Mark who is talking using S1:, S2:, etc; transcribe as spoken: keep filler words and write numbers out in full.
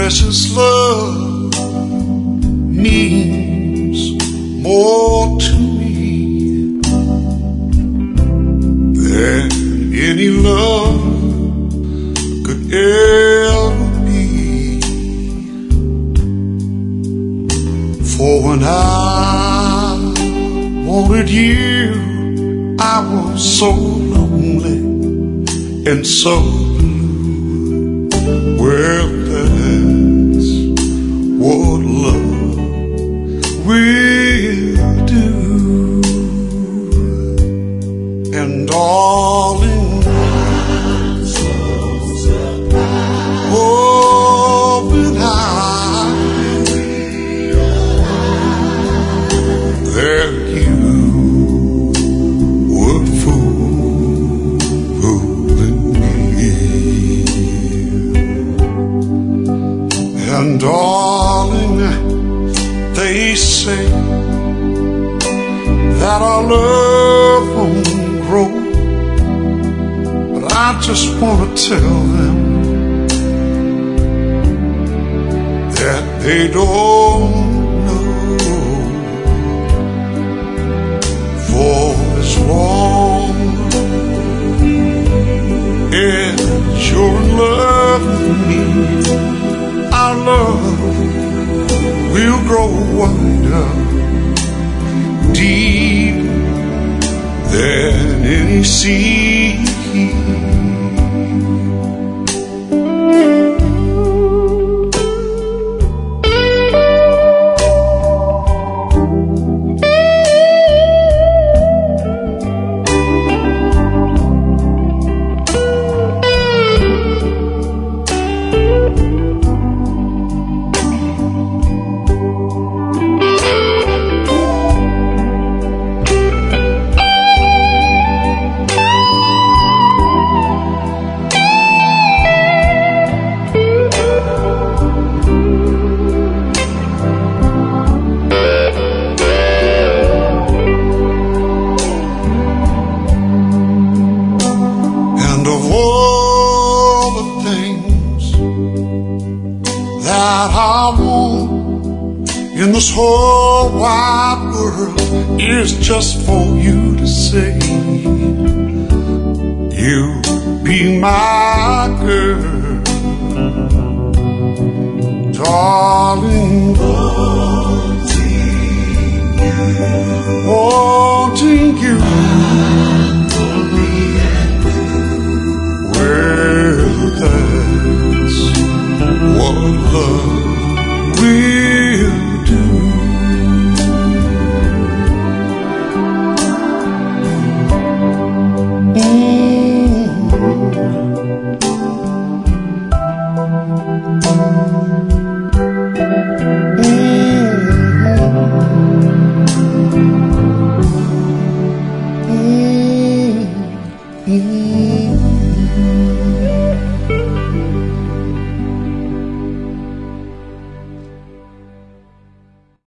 S1: precious love means more to me than any love could ever be. For when I wanted you, I was so lonely and so blue. Well, that's what love will do. And darling, I'm so surprised. Oh, when I realize that you were fooling me. And darling, they say that our love won't grow, but I just want to tell them that they don't know. For as long as you're in love with me, our love will grow wider, deep than any sea. That I want in this whole wide world is just for you to say, you be my girl, darling. Wanting you, wanting you. Well, that's what love will do. Mm-hmm. Mm-hmm.